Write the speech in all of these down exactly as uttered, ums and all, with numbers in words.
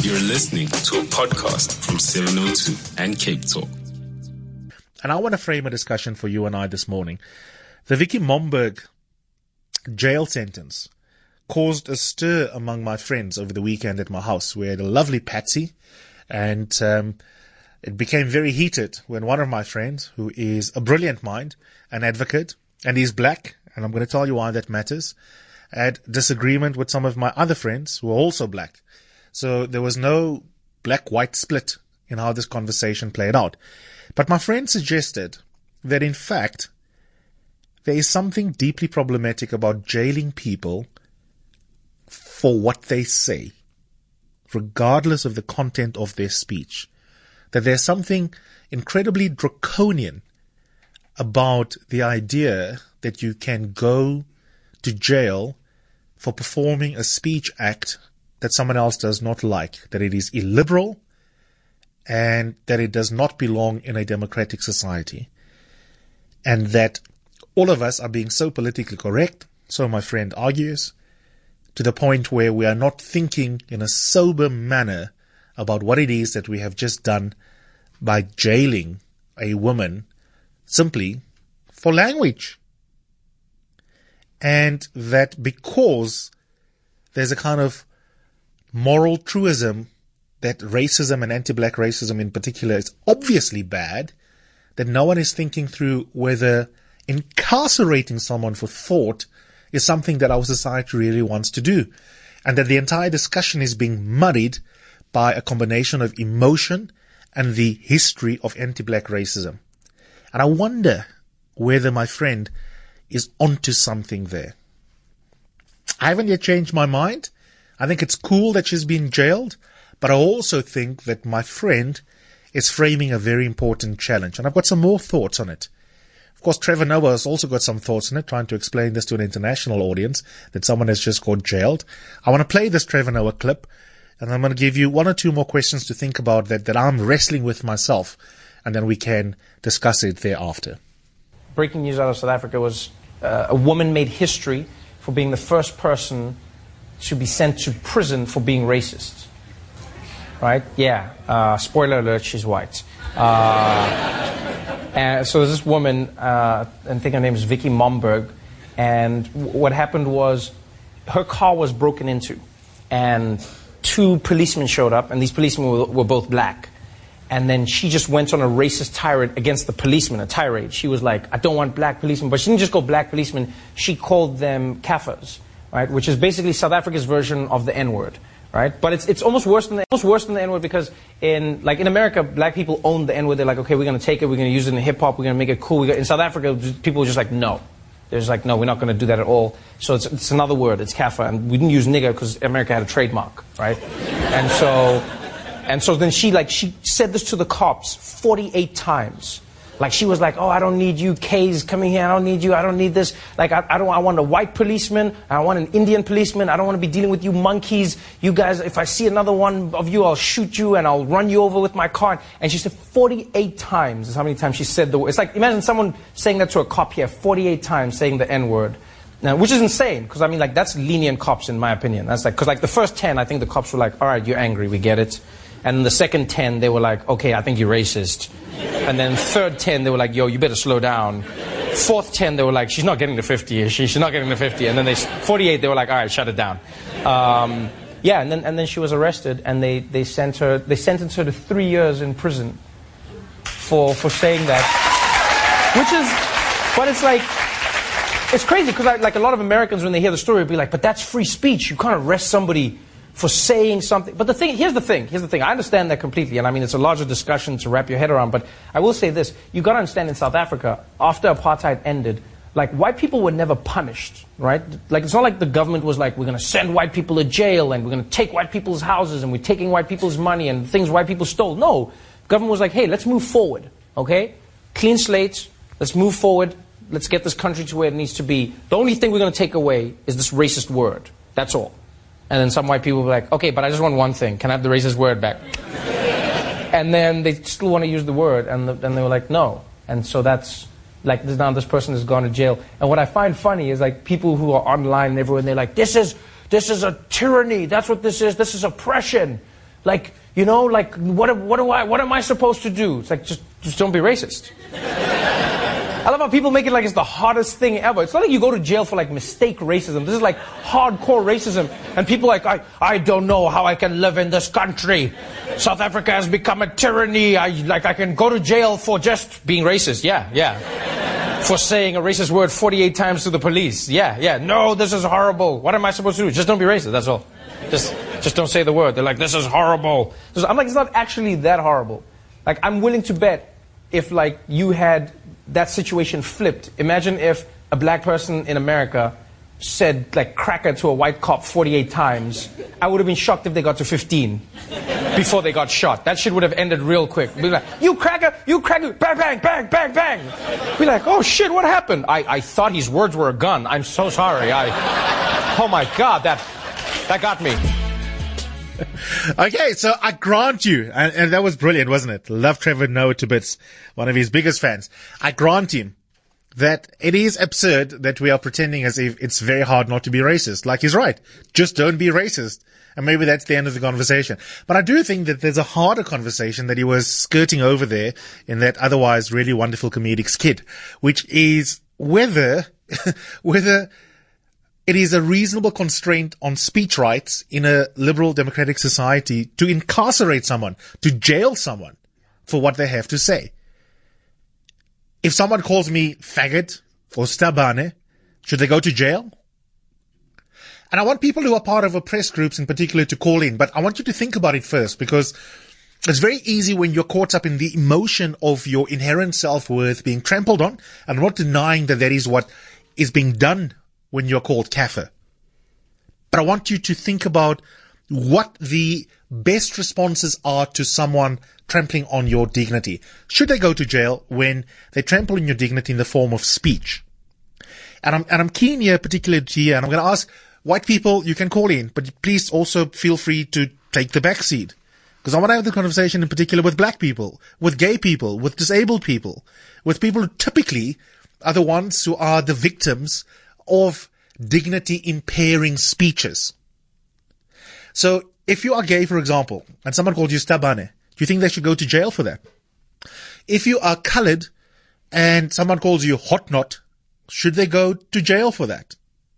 You're listening to a podcast from seven oh two and Cape Talk. And I want to frame a discussion for you and I this morning. The Vicky Momberg jail sentence caused a stir among my friends over the weekend at my house. We had a lovely Patsy, and um, it became very heated when one of my friends, who is a brilliant mind, an advocate, and he's black, and I'm going to tell you why that matters, had disagreement with some of my other friends who are also black. So there was no black-white split in how this conversation played out. But my friend suggested that, in fact, there is something deeply problematic about jailing people for what they say, regardless of the content of their speech. That there's something incredibly draconian about the idea that you can go to jail for performing a speech act that someone else does not like, that it is illiberal, and that it does not belong in a democratic society. And that all of us are being so politically correct, so my friend argues, to the point where we are not thinking in a sober manner about what it is that we have just done by jailing a woman simply for language. And that because there's a kind of moral truism that racism and anti-black racism in particular is obviously bad, that no one is thinking through whether incarcerating someone for thought is something that our society really wants to do. And that the entire discussion is being muddied by a combination of emotion and the history of anti-black racism. And I wonder whether my friend is onto something there. I haven't yet changed my mind. I think it's cool that she's been jailed, but I also think that my friend is framing a very important challenge. And I've got some more thoughts on it. Of course, Trevor Noah has also got some thoughts on it, trying to explain this to an international audience, that someone has just got jailed. I want to play this Trevor Noah clip, and I'm going to give you one or two more questions to think about that, that I'm wrestling with myself, and then we can discuss it thereafter. Breaking news out of South Africa was uh, a woman made history for being the first person to be sent to prison for being racist. Right? Yeah. Uh, spoiler alert, she's white. Uh, and so there's this woman, uh, I think her name is Vicky Momberg, and w- what happened was her car was broken into, and two policemen showed up, and these policemen were, were both black. And then she just went on a racist tirade against the policemen, a tirade. She was like, I don't want black policemen. But she didn't just go black policemen. She called them kafirs, right? Which is basically South Africa's version of the N-word, right? But it's it's almost worse than the, almost worse than the N-word, because in like in America, black people own the N-word. They're like, okay, we're going to take it. We're going to use it in hip-hop. We're going to make it cool. We got, in South Africa, people were just like, no. They're just like, no, we're not going to do that at all. So it's, it's another word. It's kafir. And we didn't use nigger because America had a trademark, right? And so... And so then she like she said this to the cops forty-eight times. Like she was like, oh, I don't need you K's coming here. I don't need you. I don't need this. Like I, I don't. I want a white policeman. I want an Indian policeman. I don't want to be dealing with you monkeys. You guys, if I see another one of you, I'll shoot you and I'll run you over with my car. And she said forty-eight times is how many times she said the word. It's like imagine someone saying that to a cop here forty-eight times, saying the N-word. Now, which is insane, because I mean, like that's lenient cops in my opinion. That's like because like the first ten, I think the cops were like, all right, you're angry, we get it. And the second ten, they were like, okay, I think you're racist. And then third ten, they were like, yo, you better slow down. Fourth ten, they were like, she's not getting to fifty, is she? She's not getting to fifty. And then they, forty-eight, they were like, all right, shut it down. Um, yeah, and then and then she was arrested, and they, they sent her, they sentenced her to three years in prison for for saying that. Which is, but it's like, it's crazy, because like a lot of Americans, when they hear the story, would be like, but that's free speech. You can't arrest somebody for saying something. But the thing, here's the thing, here's the thing. I understand that completely, and I mean, it's a larger discussion to wrap your head around, but I will say this. You got to understand, in South Africa, after apartheid ended, like, white people were never punished, right? Like, it's not like the government was like, we're going to send white people to jail, and we're going to take white people's houses, and we're taking white people's money, and things white people stole. No. The government was like, hey, let's move forward, okay? Clean slate, let's move forward, let's get this country to where it needs to be. The only thing we're going to take away is this racist word. That's all. And then some white people were like, okay, but I just want one thing. Can I have the racist word back? And then they still want to use the word, and then they were like, no. And so that's, like, now this person has gone to jail. And what I find funny is, like, people who are online and everywhere, and they're like, this is, this is a tyranny. That's what this is. This is oppression. Like, you know, like, what, what do I, what am I supposed to do? It's like, just, just don't be racist. I love how people make it like it's the hardest thing ever. It's not like you go to jail for like mistake racism. This is like hardcore racism. And people are like, I, I don't know how I can live in this country. South Africa has become a tyranny. I, like I can go to jail for just being racist. Yeah, yeah. For saying a racist word forty-eight times to the police. Yeah, yeah. No, this is horrible. What am I supposed to do? Just don't be racist, that's all. Just, just don't say the word. They're like, this is horrible. I'm like, it's not actually that horrible. Like, I'm willing to bet if like you had that situation flipped. Imagine if a black person in America said like cracker to a white cop forty-eight times. I would have been shocked if they got to fifteen before they got shot. That shit would have ended real quick. Be like, you cracker, you cracker, bang, bang, bang, bang, bang. Be like, oh shit, what happened? I, I thought his words were a gun. I'm so sorry. I, oh my God, that, that got me. Okay, so I grant you, and, and that was brilliant, wasn't it? Love Trevor Noah to bits, one of his biggest fans. I grant him that it is absurd that we are pretending as if it's very hard not to be racist. Like, he's right. Just don't be racist. And maybe that's the end of the conversation. But I do think that there's a harder conversation that he was skirting over there in that otherwise really wonderful comedic skit, which is whether, whether it is a reasonable constraint on speech rights in a liberal democratic society to incarcerate someone, to jail someone for what they have to say. If someone calls me faggot or stabane, should they go to jail? And I want people who are part of oppressed groups in particular to call in, but I want you to think about it first, because it's very easy when you're caught up in the emotion of your inherent self-worth being trampled on. I'm not denying that that is what is being done when you're called kafir. But I want you to think about what the best responses are to someone trampling on your dignity. Should they go to jail when they trample on your dignity in the form of speech? And I'm, and I'm keen here particularly to hear, and I'm going to ask white people, you can call in, but please also feel free to take the back seat. Because I want to have the conversation in particular with black people, with gay people, with disabled people, with people who typically are the ones who are the victims of dignity impairing speeches. So if you are gay, for example, and someone called you stabane, do you think they should go to jail for that? If you are colored and someone calls you hot knot, should they go to jail for that?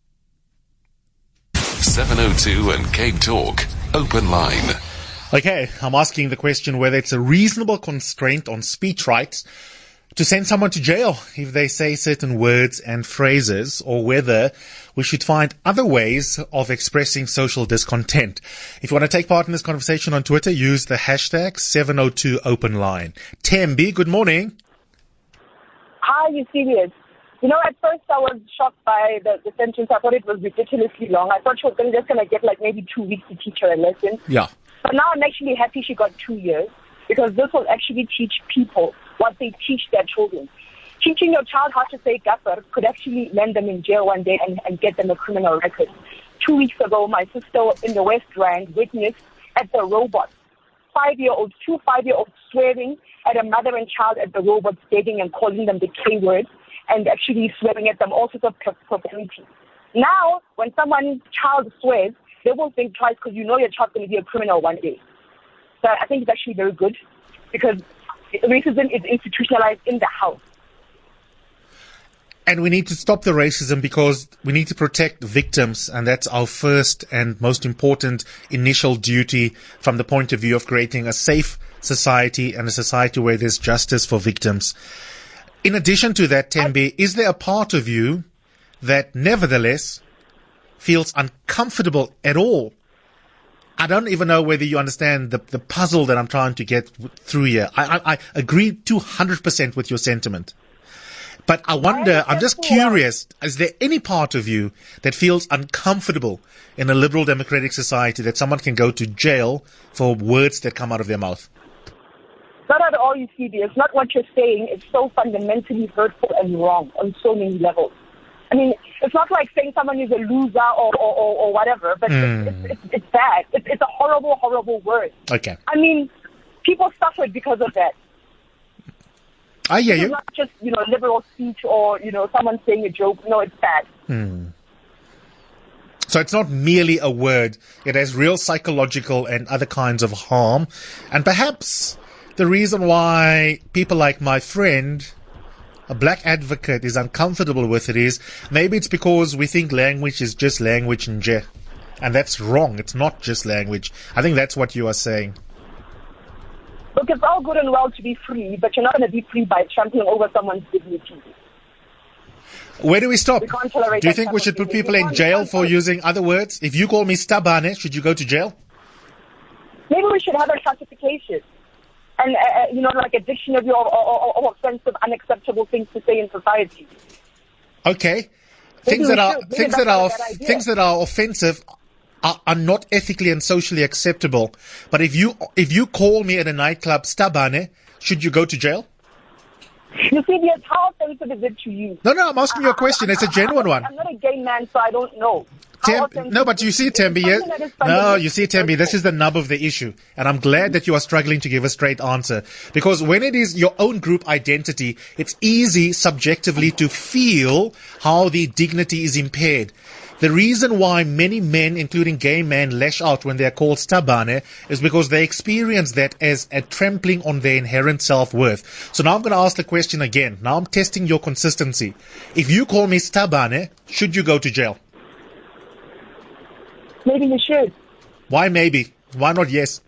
seven oh two and Cape Talk, open line. Okay, I'm asking the question whether it's a reasonable constraint on speech rights to send someone to jail if they say certain words and phrases, or whether we should find other ways of expressing social discontent. If you want to take part in this conversation on Twitter, use the hashtag seven oh two open line. Tembi, good morning. Hi, you serious? You know, at first I was shocked by the, the sentence. I thought it was ridiculously long. I thought she was gonna, just going to get like maybe two weeks to teach her a lesson. Yeah. But now I'm actually happy she got two years, because this will actually teach people what they teach their children. Teaching your child how to say gaffer could actually land them in jail one day and, and get them a criminal record. Two weeks ago, my sister in the West Rand witnessed at the robots, five-year-olds, two five-year-olds swearing at a mother and child at the robots, begging and calling them the K word, and actually swearing at them all sorts of profanity. Now, when someone's child swears, they won't think twice, because you know your child's going to be a criminal one day. So I think it's actually very good, because racism is institutionalized in the house. And we need to stop the racism, because we need to protect victims, and that's our first and most important initial duty from the point of view of creating a safe society and a society where there's justice for victims. In addition to that, Tembi, is there a part of you that nevertheless feels uncomfortable at all? I don't even know whether you understand the, the puzzle that I'm trying to get through here. I, I, I agree two hundred percent with your sentiment. But I wonder, I'm just curious, is there any part of you that feels uncomfortable in a liberal democratic society that someone can go to jail for words that come out of their mouth? Not at all, you see, it's not what you're saying. It's so fundamentally hurtful and wrong on so many levels. I mean, it's not like saying someone is a loser or, or, or, or whatever, but mm. it's, it's, it's bad. It's, it's a horrible, horrible word. Okay. I mean, people suffered because of that. I hear you. It's not just, you know, liberal speech or, you know, someone saying a joke. No, it's bad. Hmm. So it's not merely a word. It has real psychological and other kinds of harm. And perhaps the reason why people like my friend, a black advocate, is uncomfortable with it is maybe it's because we think language is just language and je. And that's wrong. It's not just language. I think that's what you are saying. Look, it's all good and well to be free, but you're not going to be free by trampling over someone's dignity. Where do we stop? We can't tolerate do you that think type we of should put thing. people We in can't- jail we can't for tolerate- using other words? If you call me stabane, should you go to jail? Maybe we should have a classification. And, uh, uh, you know, like a dictionary of, of, of offensive, unacceptable things to say in society. Okay. Maybe Things we that are should. Maybe things that's that are not a bad idea. things that are offensive are, are not ethically and socially acceptable. But if you if you call me at a nightclub stabane, should you go to jail? You see, yes, how offensive is it to you? No, no, I'm asking you a question. It's a genuine I'm, one. I'm not a gay man, so I don't know. How Tem- offensive no, but is you it? see, It's Tembi, something that yes? is No, fundamental you see, Tembi, this is the nub of the issue. And I'm glad that you are struggling to give a straight answer. Because when it is your own group identity, it's easy subjectively to feel how the dignity is impaired. The reason why many men, including gay men, lash out when they are called stabane is because they experience that as a trampling on their inherent self-worth. So now I'm going to ask the question again. Now I'm testing your consistency. If you call me stabane, should you go to jail? Maybe you should. Why maybe? Why not yes?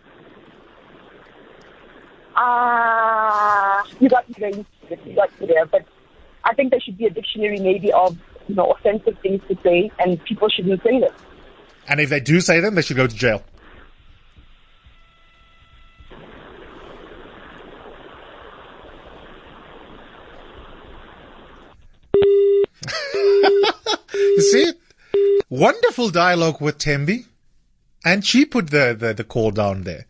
Ah, you got me there. You got me there. But I think there should be a dictionary maybe of, you know, offensive things to say, and people shouldn't say them. And if they do say them, they should go to jail. You see? Wonderful dialogue with Tembi. And she put the, the, the call down there.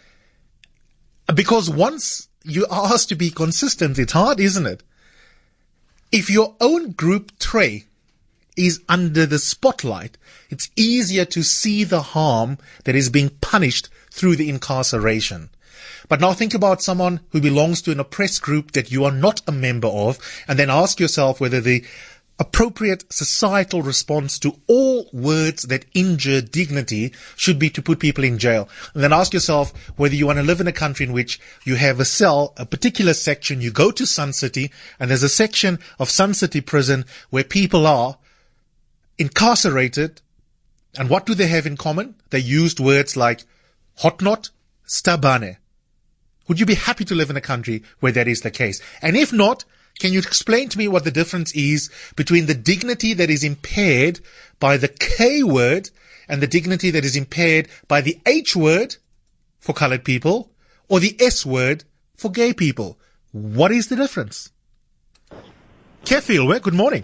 Because once you are asked to be consistent, it's hard, isn't it? If your own group tray is under the spotlight, it's easier to see the harm that is being punished through the incarceration. But now think about someone who belongs to an oppressed group that you are not a member of, and then ask yourself whether the appropriate societal response to all words that injure dignity should be to put people in jail. And then ask yourself whether you want to live in a country in which you have a cell, a particular section, you go to Sun City, and there's a section of Sun City prison where people are incarcerated. And what do they have in common? They used words like hot knot, stabane. Would you be happy to live in a country where that is the case? And if not, can you explain to me what the difference is between the dignity that is impaired by the K word and the dignity that is impaired by the H word for colored people or the S word for gay people? What is the difference? Kefil, good morning.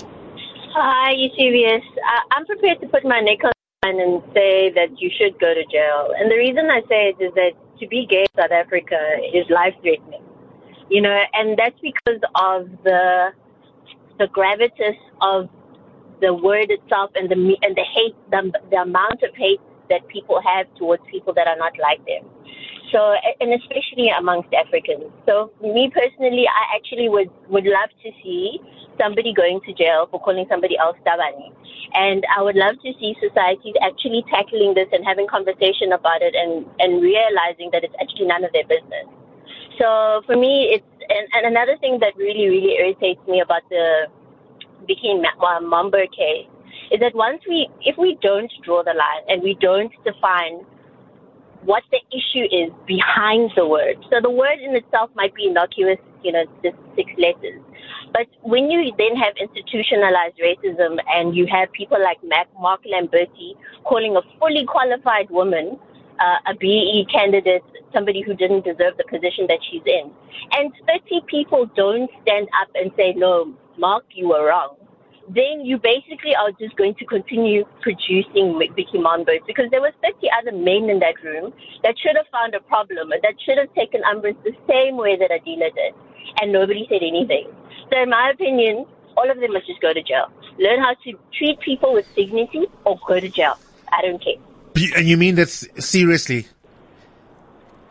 Hi, Eusebius. Uh, I'm prepared to put my neck on the line and say that you should go to jail. And the reason I say it is that to be gay in South Africa is life-threatening. You know, and that's because of the the gravitas of the word itself and the and the hate, the, the amount of hate that people have towards people that are not like them. So, and especially amongst Africans. So, me personally, I actually would would love to see somebody going to jail for calling somebody else tabani. And I would love to see society actually tackling this and having conversation about it and, and realizing that it's actually none of their business. So for me, it's and, and another thing that really, really irritates me about the Vicky Momberg case is that once we, if we don't draw the line and we don't define what the issue is behind the word, so the word in itself might be innocuous, you know, just six letters, but when you then have institutionalized racism and you have people like Mark Lamberti calling a fully qualified woman Uh, a B E candidate, somebody who didn't deserve the position that she's in. And thirty people don't stand up and say, no, Mark, you were wrong. Then you basically are just going to continue producing Vicky Momberg because there were thirty other men in that room that should have found a problem and that should have taken umbrage the same way that Adila did. And nobody said anything. So in my opinion, all of them must just go to jail. Learn how to treat people with dignity or go to jail. I don't care. And you mean that seriously?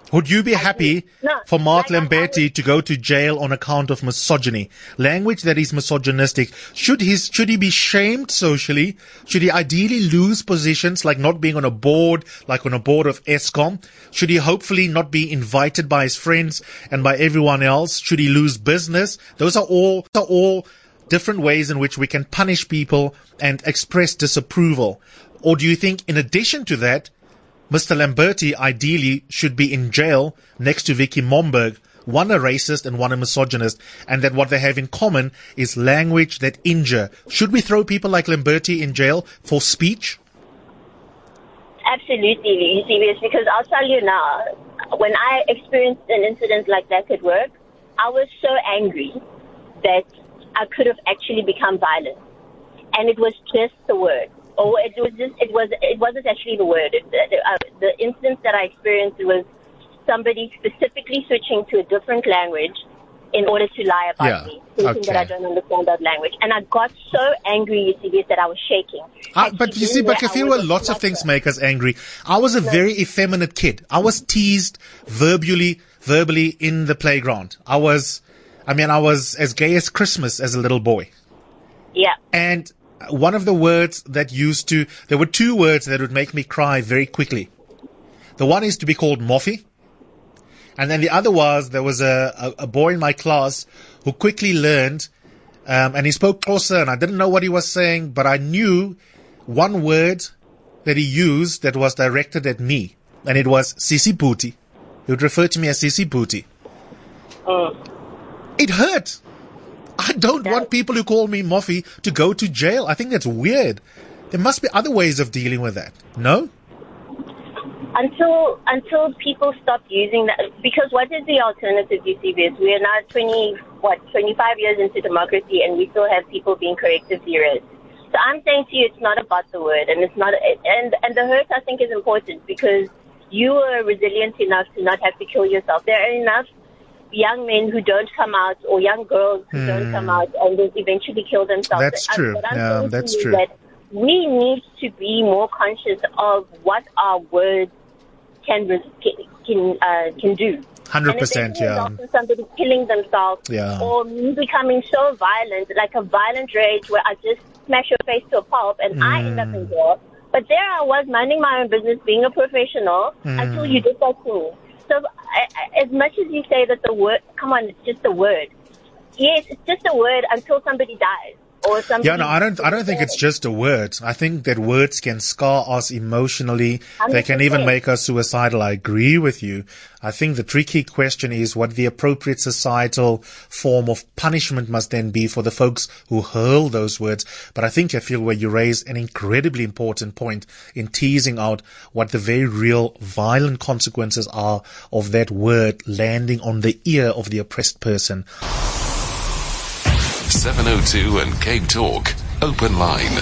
Would you be happy no, for Mark like Lamberti was, to go to jail on account of misogyny? Language that is misogynistic. Should his, should he be shamed socially? Should he ideally lose positions like not being on a board, like on a board of ESCOM? Should he hopefully not be invited by his friends and by everyone else? Should he lose business? Those are all, are all different ways in which we can punish people and express disapproval. Or do you think in addition to that, Mister Lamberti ideally should be in jail next to Vicky Momberg, one a racist and one a misogynist, and that what they have in common is language that injure? Should we throw people like Lamberti in jail for speech? Absolutely, Eusebius, because I'll tell you now, when I experienced an incident like that at work, I was so angry that I could have actually become violent. And it was just the word. Or it was just, it was, it wasn't actually the word. It, uh, the instance that I experienced was somebody specifically switching to a different language in order to lie about yeah. me, thinking okay. that I don't understand that language. And I got so angry, you see, that I was shaking. Uh, but you see, but Kafiwa, lots of things make us angry. I was a no. very effeminate kid. I was teased verbally, verbally in the playground. I was, I mean, I was as gay as Christmas as a little boy. Yeah. And one of the words that used to, there were two words that would make me cry very quickly. The one is to be called Moffy. And then the other was, there was a, a, a boy in my class who quickly learned, um, and he spoke closer and I didn't know what he was saying, but I knew one word that he used that was directed at me. And it was Sisi Booty. He would refer to me as Sisi Booty. Uh. It hurt. I don't that, want people who call me Moffy to go to jail. I think that's weird. There must be other ways of dealing with that. No? Until until people stop using that, because what is the alternative, Eusebius? We are now twenty, what, twenty-five years into democracy, and we still have people being corrective erased. So I'm saying to you, it's not about the word, and it's not, and and the hurt I think is important because you are resilient enough to not have to kill yourself. There are enough young men who don't come out, or young girls who mm. don't come out, and they eventually kill themselves. That's true. What I'm yeah, saying that's to you true. Is that we need to be more conscious of what our words can can uh, can do. Hundred percent, yeah. Somebody killing themselves, yeah. or me becoming so violent, like a violent rage, where I just smash your face to a pulp, and mm. I end up in jail. But there I was, minding my own business, being a professional, mm. until you did that to me. So, I, I, as much as you say that the word, come on, it's just a word. Yes, it's just a word until somebody dies. Or somebody yeah, no, I don't. I don't think it's just a word. I think that words can scar us emotionally. one hundred percent. They can even make us suicidal. I agree with you. I think the tricky question is what the appropriate societal form of punishment must then be for the folks who hurl those words. But I think I feel where you raise an incredibly important point in teasing out what the very real violent consequences are of that word landing on the ear of the oppressed person. seven oh two and Cape Talk, open line.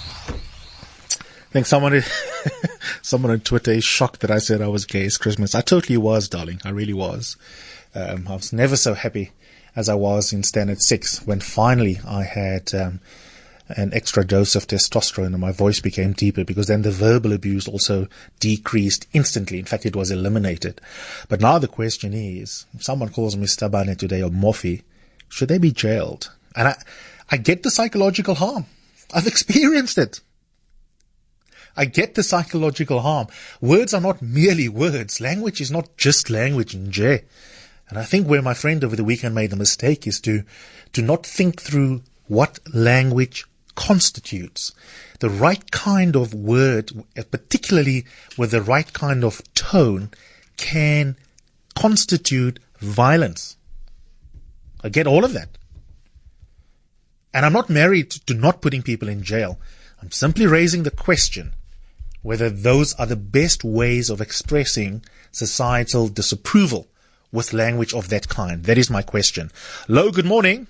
I think someone, someone on Twitter is shocked that I said I was gay as Christmas. I totally was, darling. I really was. Um, I was never so happy as I was in Standard six when finally I had um, an extra dose of testosterone and my voice became deeper, because then the verbal abuse also decreased instantly. In fact, it was eliminated. But now the question is, if someone calls me Stabane today or Moffy, should they be jailed? And I, I get the psychological harm. I've experienced it. I get the psychological harm. Words are not merely words. Language is not just language in J. And I think where my friend over the weekend made a mistake is to, to not think through what language constitutes. The right kind of word, particularly with the right kind of tone, can constitute violence. I get all of that. And I'm not married to not putting people in jail. I'm simply raising the question whether those are the best ways of expressing societal disapproval with language of that kind. That is my question. Lo, good morning.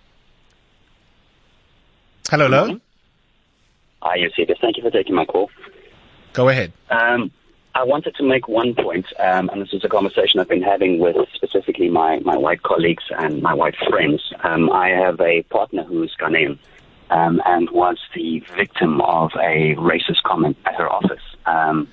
Hello, Lo. Hi, Eusebius. Thank you for taking my call. Go ahead. Um, I wanted to make one point, um, and this is a conversation I've been having with specifically my, my white colleagues and my white friends. Um, I have a partner who's Ghanaian um, and was the victim of a racist comment at her office. Um,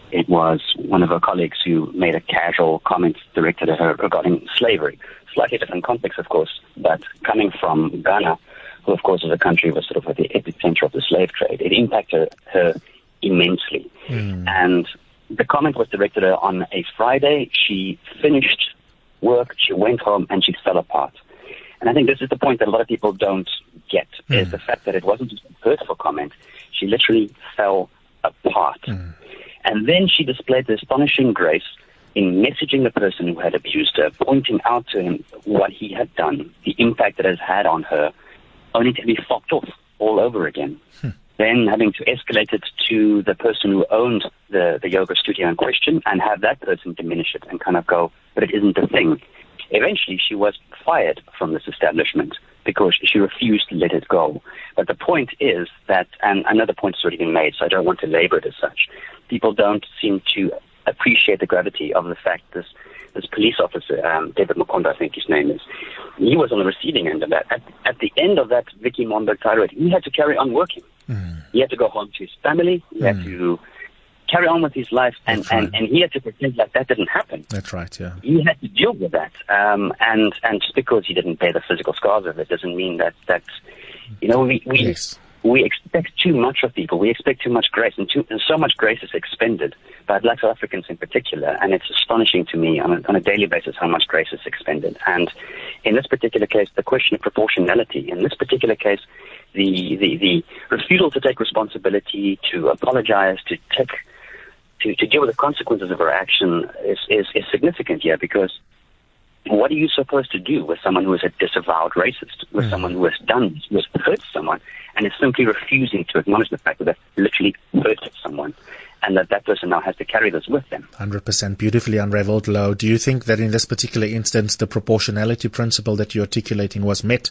it was one of her colleagues who made a casual comment directed at her regarding slavery. Slightly different context, of course, but coming from Ghana, who, of course, is a country was sort of at the epicenter of the slave trade, it impacted her immensely. Mm. And the comment was directed at her on a Friday. She finished work, she went home, and she fell apart. And I think this is the point that a lot of people don't get, mm. is the fact that it wasn't just a hurtful comment. She literally fell apart. Mm. And then she displayed the astonishing grace in messaging the person who had abused her, pointing out to him what he had done, the impact it has had on her, only to be fobbed off all over again. Hmm. Then having to escalate it to the person who owned the, the yoga studio in question and have that person diminish it and kind of go, but it isn't a thing. Eventually, she was fired from this establishment because she refused to let it go. But the point is that, and another point has already been made, so I don't want to labor it as such, people don't seem to appreciate the gravity of the fact this this police officer, um, David Makonda, I think his name is, he was on the receiving end of that. At, at the end of that Vicky Momberg tirade, he had to carry on working. Mm. He had to go home to his family. He mm. had to carry on with his life, and, right. and, and he had to pretend like that didn't happen. That's right, yeah. He had to deal with that. Um, and, and just because he didn't bear the physical scars of it doesn't mean that, that you know, we... we yes. We expect too much of people. We expect too much grace, and, too, and so much grace is expended by Black South Africans in particular. And it's astonishing to me on a, on a daily basis how much grace is expended. And in this particular case, the question of proportionality. In this particular case, the the, the refusal to take responsibility, to apologize, to take to, to deal with the consequences of her action is, is, is significant here, because what are you supposed to do with someone who is a disavowed racist, with mm. someone who has done, who has hurt someone, and is simply refusing to acknowledge the fact that they've literally hurted someone, and that that person now has to carry this with them? one hundred percent. Beautifully unraveled, Lau. Do you think that in this particular instance, the proportionality principle that you're articulating was met?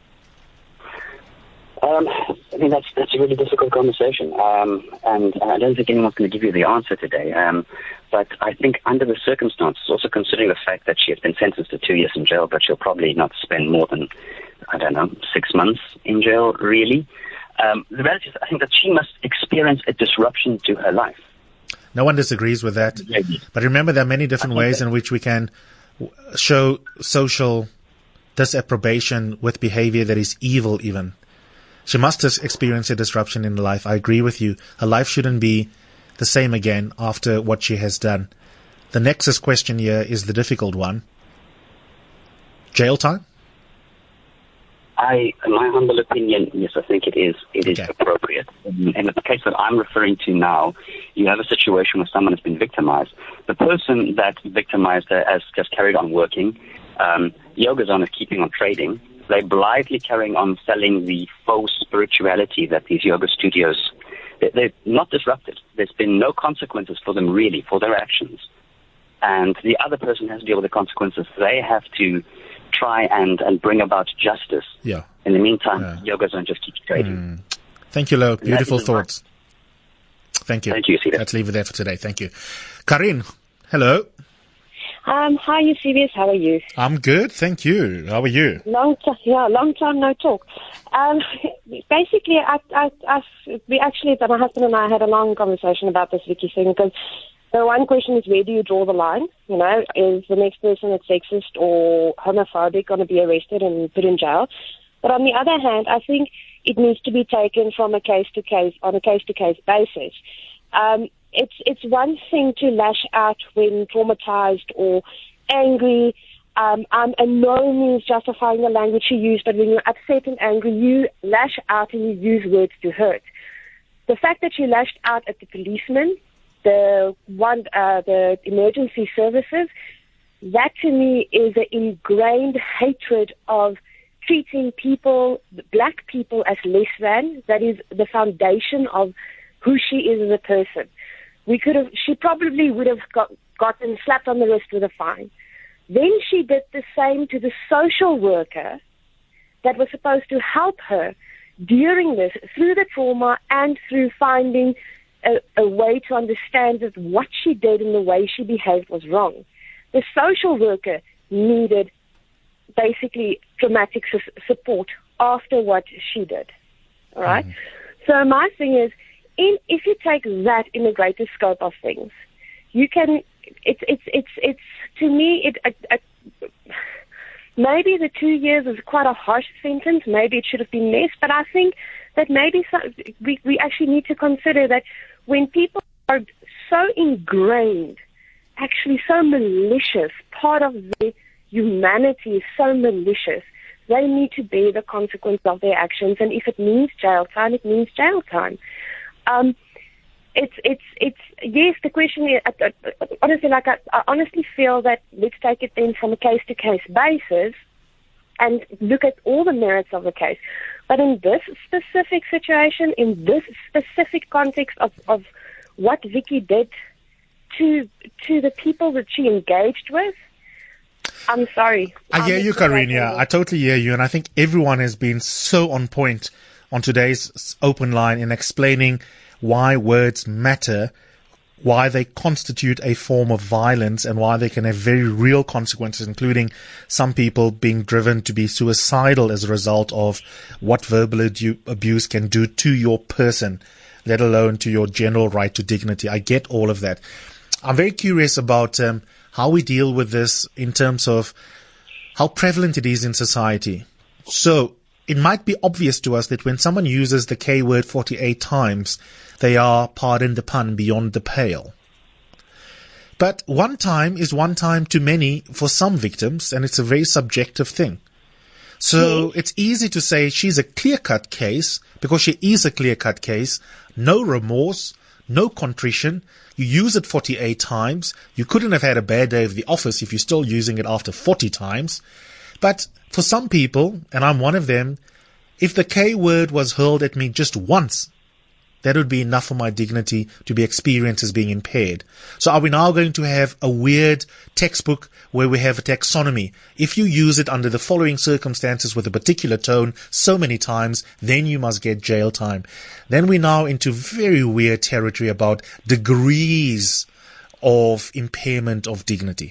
Um, I mean, that's that's a really difficult conversation, um, and I don't think anyone's going to give you the answer today. Um, but I think under the circumstances, also considering the fact that she has been sentenced to two years in jail, but she'll probably not spend more than, I don't know, six months in jail, really. Um, the reality is, I think that she must experience a disruption to her life. No one disagrees with that. Maybe. But remember, there are many different ways in which we can show social disapprobation with behavior that is evil even. She must experience a disruption in her life. I agree with you. Her life shouldn't be the same again after what she has done. The nexus question here is the difficult one. Jail time? I, in my humble opinion, yes, I think it is. It is okay. appropriate. And in the case that I'm referring to now, you have a situation where someone has been victimized. The person that victimized her has just carried on working. Um, Yoga Zone is keeping on trading. They're blithely carrying on selling the faux spirituality that these yoga studios, they're not disrupted. There's been no consequences for them, really, for their actions. And the other person has to deal with the consequences. They have to try and, and bring about justice. Yeah. In the meantime, yeah. Yoga Zone just keeps trading. Mm. Thank you, Lau. Beautiful thoughts. Right. Thank you. Thank you, Stephen. Let's leave it there for today. Thank you. Karin, hello. Um, hi, Eusebius. How are you? I'm good, thank you. How are you? Long time, yeah, long time no talk. Um, basically, I, I, I, we actually, my husband and I had a long conversation about this Vicky thing, because the one question is, where do you draw the line? You know, is the next person that's sexist or homophobic going to be arrested and put in jail? But on the other hand, I think it needs to be taken from a case to case, on a case to case basis. Um, It's it's one thing to lash out when traumatized or angry. Um, I'm in no means justifying the language you use, but when you're upset and angry, you lash out and you use words to hurt. The fact that you lashed out at the policeman, the one, uh, the emergency services, that to me is an ingrained hatred of treating people, black people, as less than. That is the foundation of who she is as a person. We could have, she probably would have got, gotten slapped on the wrist with a fine. Then she did the same to the social worker that was supposed to help her during this, through the trauma and through finding a, a way to understand that what she did and the way she behaved was wrong. The social worker needed basically traumatic su- support after what she did. All right? Mm. So my thing is, in, if you take that in the greater scope of things, you can, it's, it's, it's, it's, to me, it, it, it maybe the two years is quite a harsh sentence. Maybe it should have been less, but I think that maybe some, we, we actually need to consider that when people are so ingrained, actually so malicious, part of their humanity is so malicious, they need to bear the consequence of their actions. And if it means jail time, it means jail time. Um, it's, it's, it's, yes, the question is, uh, uh, honestly, like I, I honestly feel that let's take it then from a case-to-case basis and look at all the merits of the case. But in this specific situation, in this specific context of, of what Vicky did to to the people that she engaged with, I'm sorry. I hear you, Karina. I totally hear you. And I think everyone has been so on point on today's open line in explaining why words matter, why they constitute a form of violence, and why they can have very real consequences, including some people being driven to be suicidal as a result of what verbal adu- abuse can do to your person, let alone to your general right to dignity. I get all of that. I'm very curious about um, how we deal with this in terms of how prevalent it is in society. So it might be obvious to us that when someone uses the K word forty-eight times, they are, pardon the pun, beyond the pale. But one time is one time too many for some victims, and it's a very subjective thing. So it's easy to say she's a clear-cut case, because she is a clear-cut case, no remorse, no contrition. You use it forty-eight times. You couldn't have had a bad day of the office if you're still using it after forty times. But for some people, and I'm one of them, if the K word was hurled at me just once, that would be enough for my dignity to be experienced as being impaired. So are we now going to have a weird textbook where we have a taxonomy? If you use it under the following circumstances with a particular tone so many times, then you must get jail time. Then we're now into very weird territory about degrees of impairment of dignity.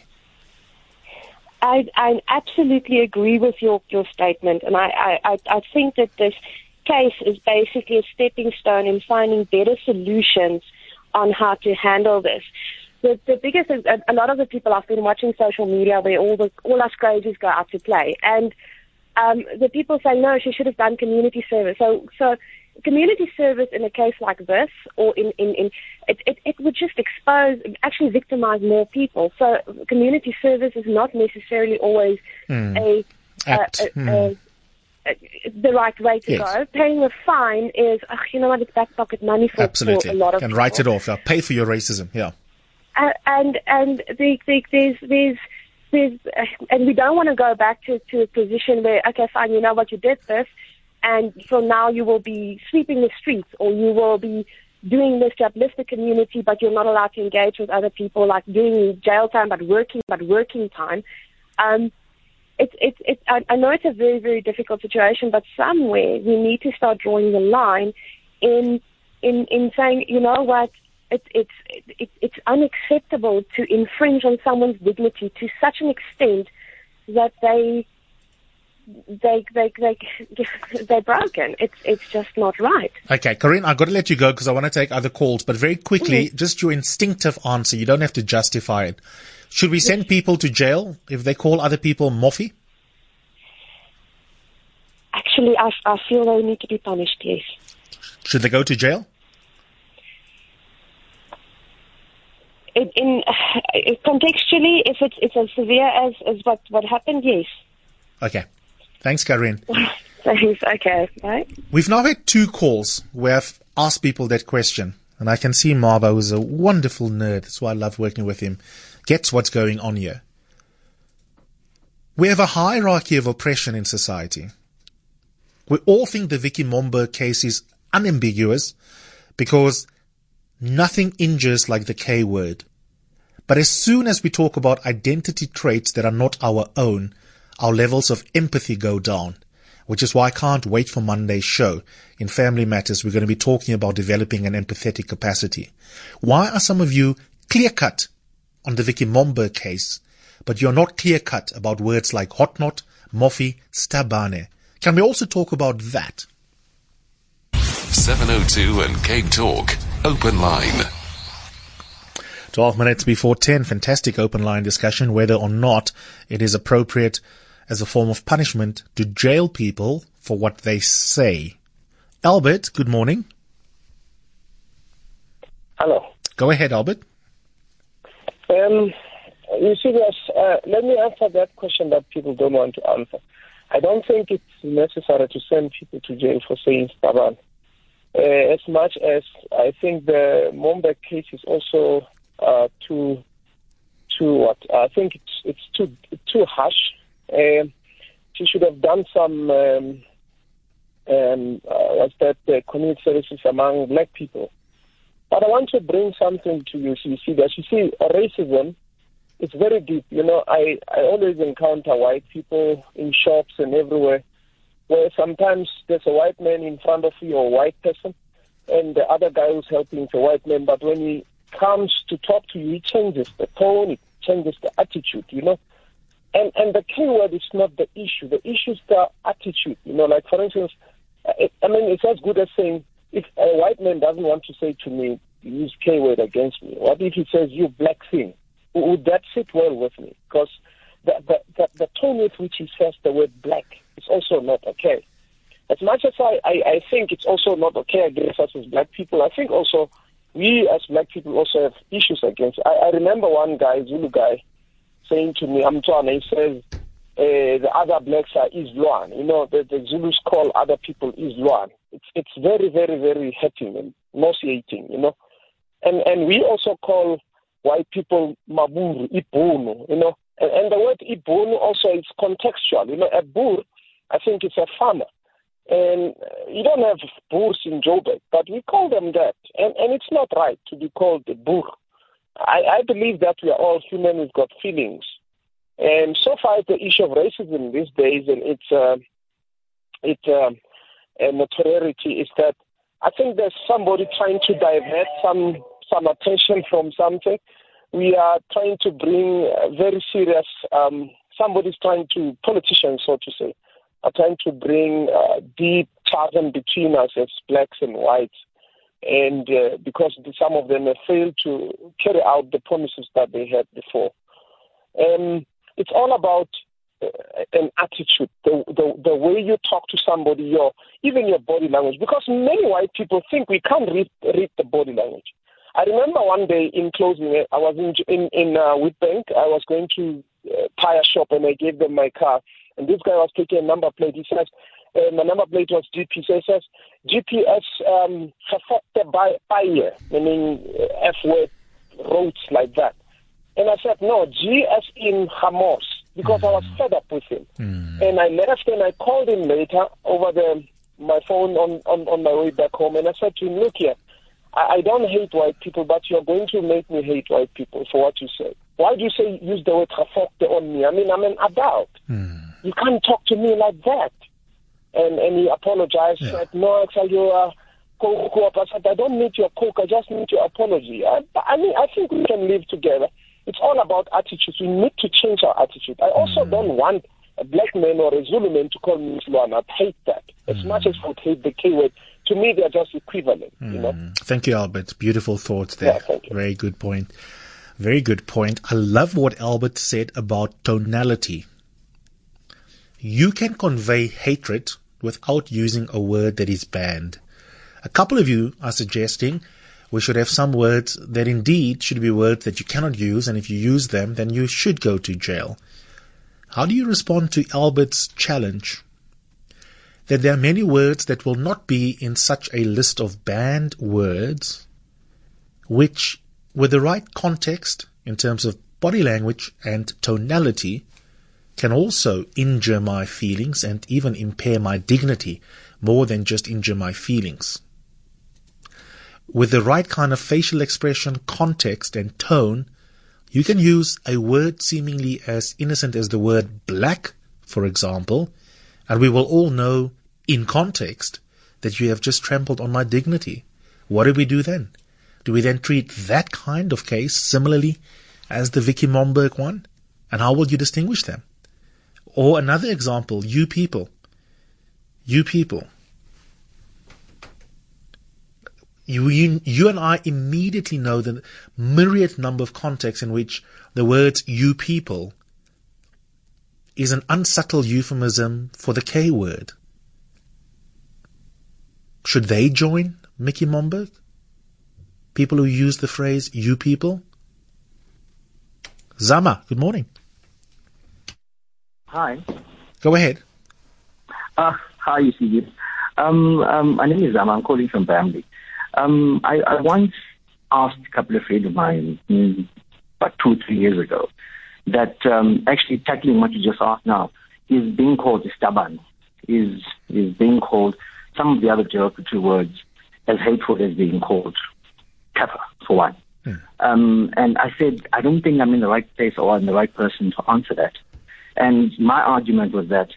I, I absolutely agree with your, your statement, and I, I, I think that this case is basically a stepping stone in finding better solutions on how to handle this. The, the biggest is a, a lot of the people I've been watching social media where all the all us crazies go out to play, and um, the people say no, she should have done community service. So so community service in a case like this, or in in, in it, it it would just expose, actually victimize more people. So community service is not necessarily always mm. a, Apt. a, a, mm. a the right way to yes. go. Paying a fine is, ugh, you know what, it's back pocket money for, Absolutely. for a lot of and people. write it off. Uh, pay for your racism. Yeah. Uh, and and the, the, there's there's there's uh, and we don't want to go back to, to a position where, okay, fine, you know what, you did this, and so now you will be sweeping the streets, or you will be doing this to uplift the community, but you're not allowed to engage with other people, like doing jail time but working but working time. Um, It's, it's, it's, I, I know it's a very, very difficult situation, but somewhere we need to start drawing the line in, in, in saying, you know what, it, it's, it, it's unacceptable to infringe on someone's dignity to such an extent that they, they, they, they, they're broken. It's, it's just not right. Okay, Corinne, I've got to let you go because I want to take other calls, but very quickly, mm-hmm. just your instinctive answer. You don't have to justify it. Should we send people to jail if they call other people Moffy? Actually, I, I feel they need to be punished, yes. Should they go to jail? In, in uh, contextually, if it's, it's as severe as, as what, what happened, yes. Okay. Thanks, Karine. Thanks. Okay. Bye. We've now had two calls where I've asked people that question, and I can see Marva, who's a wonderful nerd. That's why I love working with him. Gets what's going on here. We have a hierarchy of oppression in society. We all think the Vicky Momberg case is unambiguous because nothing injures like the K word. But as soon as we talk about identity traits that are not our own, our levels of empathy go down, which is why I can't wait for Monday's show. In Family Matters, we're going to be talking about developing an empathetic capacity. Why are some of you clear-cut on the Vicky Momberg case, but you're not clear-cut about words like hotnot, moffy, stabane? Can we also talk about that? seven oh two and Cape Talk. Open Line. twelve minutes before ten. Fantastic open line discussion whether or not it is appropriate as a form of punishment to jail people for what they say. Albert, good morning. Hello. Go ahead, Albert. Um, you see, yes, uh, let me answer that question that people don't want to answer. I don't think it's necessary to send people to jail for saying stubborn. Uh, as much as I think the Momberg case is also uh, too, too what? I think it's it's too too harsh. Uh, she should have done some um, um, uh, what's that? Uh, community services among black people. But I want to bring something to you. So you see that you see racism. It's very deep. You know, I, I always encounter white people in shops and everywhere, where sometimes there's a white man in front of you or a white person, and the other guy who's helping is a white man. But when he comes to talk to you, he changes the tone, he changes the attitude, you know. And and the key word is not the issue. The issue is the attitude. You know, like, for instance, I, I mean, it's as good as saying, if a white man doesn't want to say to me, use K word against me, what if he says, you black thing? Would that sit well with me? Because the, the, the, the tone with which he says the word black is also not okay. As much as I, I, I think it's also not okay against us as black people, I think also we as black people also have issues against. I, I remember one guy, Zulu guy, saying to me, Amtwana, he says, uh, the other blacks are Isluan. You know, the, the Zulus call other people Isluan. It's, it's very, very, very hurting and nauseating, you know. And, and we also call white people maburu, ibunu, you know. And, and the word ibunu also is contextual. You know, a boer, I think it's a farmer. And you don't have boers in Joburg, but we call them that. And, and it's not right to be called a boer. I, I believe that we are all human, we've got feelings. And so far, the issue of racism these days and its uh, its uh, uh, notoriety is that I think there's somebody trying to divert some some attention from something. We are trying to bring uh, very serious, um, somebody's trying to, politicians, so to say, are trying to bring uh, deep chasm between us as blacks and whites. And uh, because some of them have failed to carry out the promises that they had before. Um, it's all about uh, an attitude, the, the the way you talk to somebody, your even your body language. Because many white people think we can't read, read the body language. I remember one day in closing, I was in in, in uh, Witbank. I was going to uh, tire shop and I gave them my car. And this guy was taking a number plate. He says, uh, my number plate was G P. So he says, G P S um, by by meaning uh, F word roads like that. And I said, no, G as in Hamos, because mm. I was fed up with him. Mm. And I left and I called him later over the my phone on, on, on my way back home. And I said to him, look here, I, I don't hate white people, but you're going to make me hate white people for what you say. Why do you say use the word Rafokte on me? I mean, I'm an adult. Mm. You can't talk to me like that. And and he apologized, yeah. said, no, actually, you are coke. I said, I don't need your coke, I just need your apology. I, I mean, I think we can live together. It's all about attitudes. We need to change our attitude. I also mm. don't want a black man or a Zulu man to call me Zuluan. I hate that. As mm. much as I would hate the K word, to me, they're just equivalent, mm. you know? Thank you, Albert. Beautiful thoughts there. Yeah, thank you. Very good point. Very good point. I love what Albert said about tonality. You can convey hatred without using a word that is banned. A couple of you are suggesting we should have some words that indeed should be words that you cannot use, and if you use them, then you should go to jail. How do you respond to Albert's challenge that there are many words that will not be in such a list of banned words, which, with the right context in terms of body language and tonality, can also injure my feelings and even impair my dignity more than just injure my feelings? With the right kind of facial expression, context, and tone, you can use a word seemingly as innocent as the word black, for example, and we will all know in context that you have just trampled on my dignity. What do we do then? Do we then treat that kind of case similarly as the Vicky Momberg one? And how will you distinguish them? Or another example, you people. You people. you, you, you and I immediately know the myriad number of contexts in which the words "you people" is an unsubtle euphemism for the K word. Should they join Mickey Momberg? People who use the phrase "you people"? Zama, good morning. Hi. Go ahead. Uh, hi, you see. Um, um, my name is Zama. I'm calling from Bambi. Um, I, I once asked a couple of friends of mine mm, about two or three years ago that um, actually tackling what you just asked now is being called stubborn, is is being called some of the other derogatory words as hateful as being called kafir, for one. Hmm. Um, and I said, I don't think I'm in the right place or I'm the right person to answer that. And my argument was that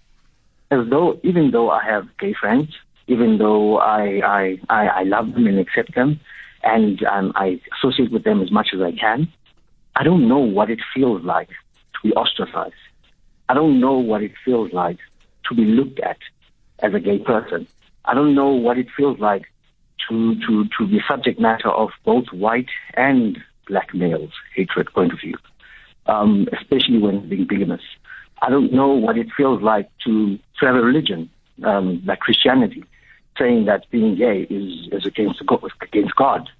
as though, even though I have gay friends, even though I, I, I, I love them and accept them, and um, I associate with them as much as I can, I don't know what it feels like to be ostracized. I don't know what it feels like to be looked at as a gay person. I don't know what it feels like to, to, to be subject matter of both white and black males' hatred point of view, um, especially when being bigamous. I don't know what it feels like to, to have a religion um, like Christianity, saying that being gay is, is against, against God.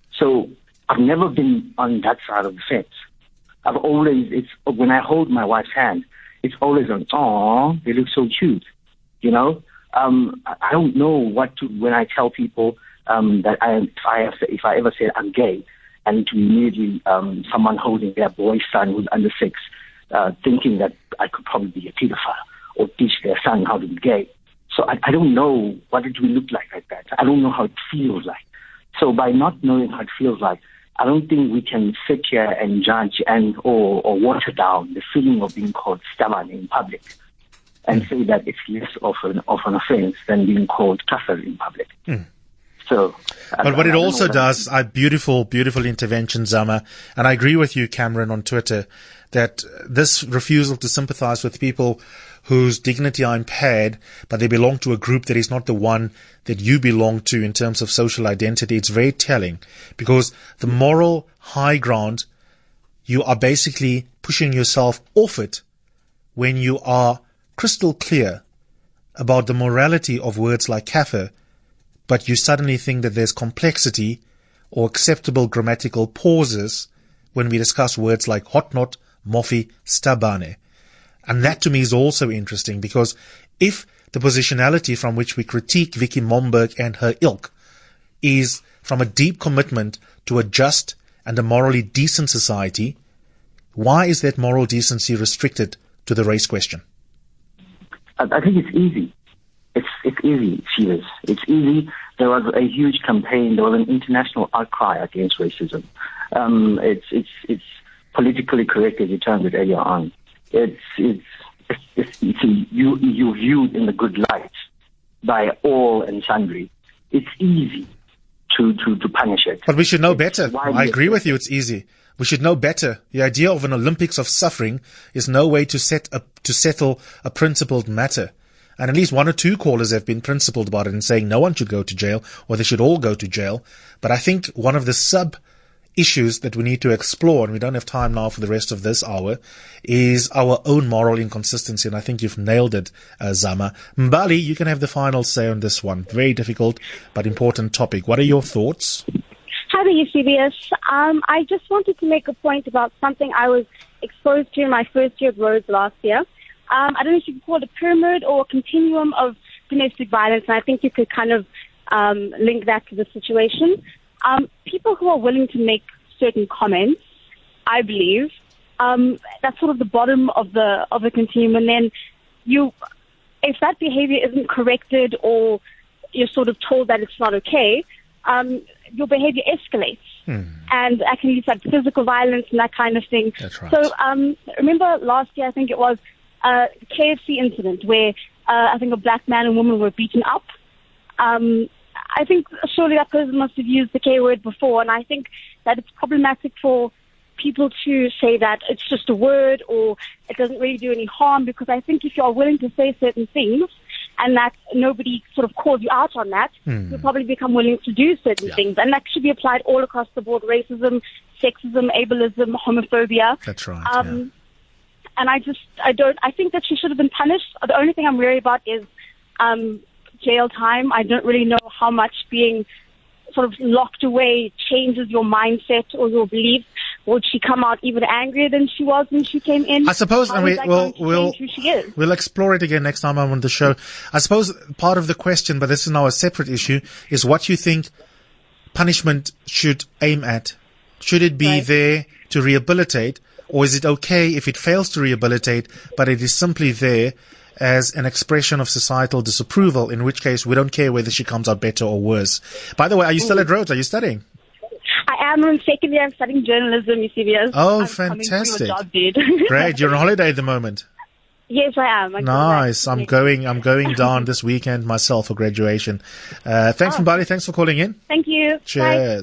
So I've never been on that side of the fence. I've always, it's when I hold my wife's hand, it's always on, "Aw, they look so cute," you know. Um, I don't know what to when I tell people um, that I, if I have, if I ever say I'm gay, and to immediately um, someone holding their boy's son who's under six, uh, thinking that I could probably be a pedophile or teach their son how to be gay. So I, I don't know what it will look like like that. I don't know how it feels like. So by not knowing how it feels like, I don't think we can sit here and judge and or, or water down the feeling of being called stubborn in public and mm. say that it's less of an, of an offense than being called kafir in public. Mm. So, but I, what it also does, I beautiful, beautiful intervention, Zama, and I agree with you, Cameron, on Twitter, that this refusal to sympathize with people whose dignity are impaired, but they belong to a group that is not the one that you belong to in terms of social identity, it's very telling, because the moral high ground, you are basically pushing yourself off it when you are crystal clear about the morality of words like kafir, but you suddenly think that there's complexity or acceptable grammatical pauses when we discuss words like hotnot, mofi, stabane. And that to me is also interesting, because if the positionality from which we critique Vicky Momberg and her ilk is from a deep commitment to a just and a morally decent society, why is that moral decency restricted to the race question? I think it's easy. It's it's easy, Shears. It's easy. There was a huge campaign. There was an international outcry against racism. Um, it's it's it's politically correct, as you termed it earlier on. It's it's it's, it's, it's you you viewed in the good light by all and sundry. It's easy to to to punish it. But we should know better. I agree with you. It's easy. We should know better. The idea of an Olympics of suffering is no way to set a, to settle a principled matter. And at least one or two callers have been principled about it and saying no one should go to jail or they should all go to jail. But I think one of the sub issues that we need to explore, and we don't have time now for the rest of this hour, is our own moral inconsistency. And I think you've nailed it, uh, Zama. Mbali, you can have the final say on this one. Very difficult but important topic. What are your thoughts? Hi there, Eusebius. Um, I just wanted to make a point about something I was exposed to in my first year at Rhodes last year. Um, I don't know if you could call it a pyramid or a continuum of domestic violence, and I think you could kind of um, link that to the situation. Um, people who are willing to make certain comments, I believe, um, that's sort of the bottom of the of the continuum. And then you, if that behavior isn't corrected or you're sort of told that it's not okay, um, your behavior escalates. Hmm. And that can lead to like, physical violence and that kind of thing. That's right. So um, remember last year, I think it was a K F C incident where uh, I think a black man and woman were beaten up. Um, I think surely that person must have used the K word before, and I think that it's problematic for people to say that it's just a word or it doesn't really do any harm, because I think if you are willing to say certain things and that nobody sort of calls you out on that, Hmm. you'll probably become willing to do certain Yeah. things. And that should be applied all across the board: racism, sexism, ableism, homophobia. That's right. Um, yeah. And I just, I don't, I think that she should have been punished. The only thing I'm worried about is um, jail time. I don't really know how much being sort of locked away changes your mindset or your beliefs. Would she come out even angrier than she was when she came in? I suppose, How and is we, that we'll, going to we'll, change who she is? we'll explore it again next time I'm on the show. I suppose part of the question, but this is now a separate issue, is what you think punishment should aim at. Should it be Right. there to rehabilitate, or is it okay if it fails to rehabilitate, but it is simply there as an expression of societal disapproval, in which case we don't care whether she comes out better or worse. By the way, are you still at Rhodes? Are you studying? I am in second year. I'm studying journalism, Eusebius. Oh, I'm coming through fantastic. a job, dude. Great. You're on holiday at the moment. Yes, I am. I Nice. I'm yes. going, I'm going down this weekend myself for graduation. Uh, thanks, Oh. Mbali. Thanks for calling in. Thank you. Bye. Cheers.